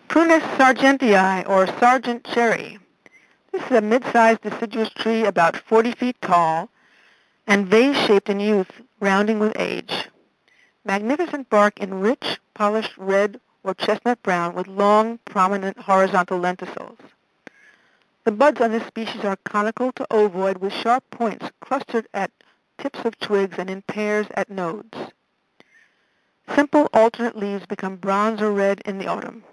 Prunus sargentii, or sargent cherry. This is a mid-sized deciduous tree about 40 feet tall and vase-shaped in youth, rounding with age. Magnificent bark in rich, polished red or chestnut brown with long, prominent horizontal lenticels. The buds on this species are conical to ovoid with sharp points clustered at tips of twigs and in pairs at nodes. Simple alternate leaves become bronze or red in the autumn.